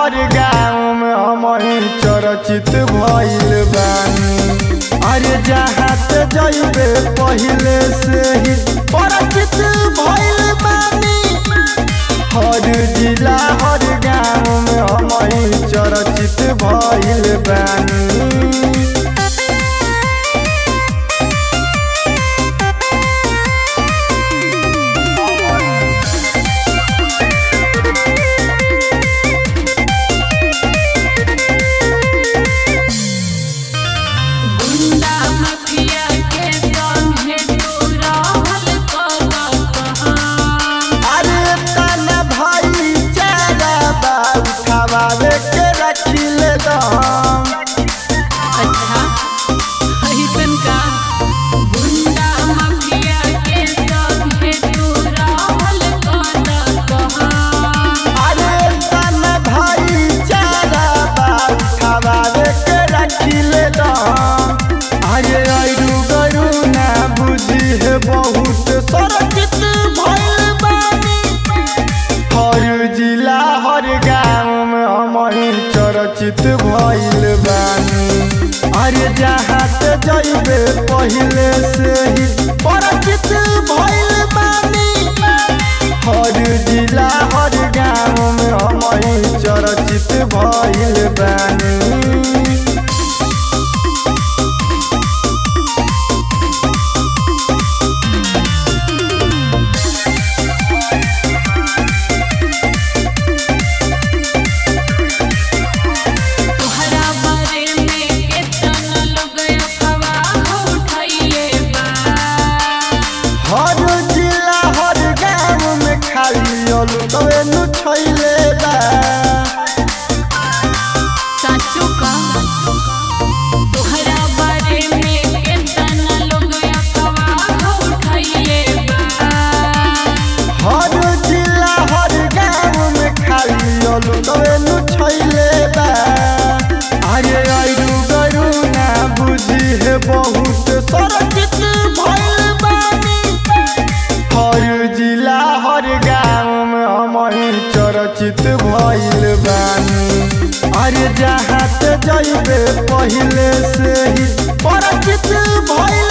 हर गाँव में हम चर्चित भइल बानी। अरे जहाँ ते जइबे पहिले से ही परिचित भइल बानी। हर जिला हर गाँव में हम चर्चित भइल बानी। अच्छा ऐसन का गुंडा माफिया के संगे तू रहल कहाँ। अरे तन भाईचारा बाबे के रखिले दम। अरे अरु गरु ना बुझी है बहुत सुरक्षित भइल बानी। हर जिला हर गाँव में हम चर्चित भइल बानी। अरे जहाँ ते जइबे पहिले से ही परिचित भइल बानी। हर जिला हर गाँव में हम चर्चित भइल बानी। तवेनु छैले बा साचो का तोहरा बारे में केतना लोग अफवाह उठाइले बा। हर जिला हर गाँव में खाली तवेनु छैले बा। अरे अरु गरु ना बुझी है बहुत सुरक्षित भइल बानी। हर जिला हर गाँव में हम चर्चित भइल बानी। अरे जहाँ ते जइबे पहिले से ही परिचित भइल